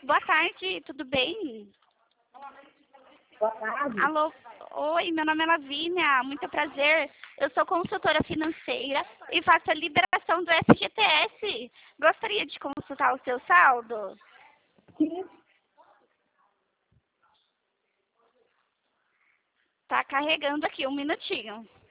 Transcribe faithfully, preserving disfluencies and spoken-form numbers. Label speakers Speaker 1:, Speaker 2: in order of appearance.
Speaker 1: Boa tarde, tudo bem?
Speaker 2: Boa tarde.
Speaker 1: Alô, oi, meu nome é Lavínia, muito prazer. Eu sou consultora financeira e faço a liberação do F G T S. Gostaria de consultar o seu saldo?
Speaker 2: Sim,
Speaker 1: Tá carregando aqui, um minutinho.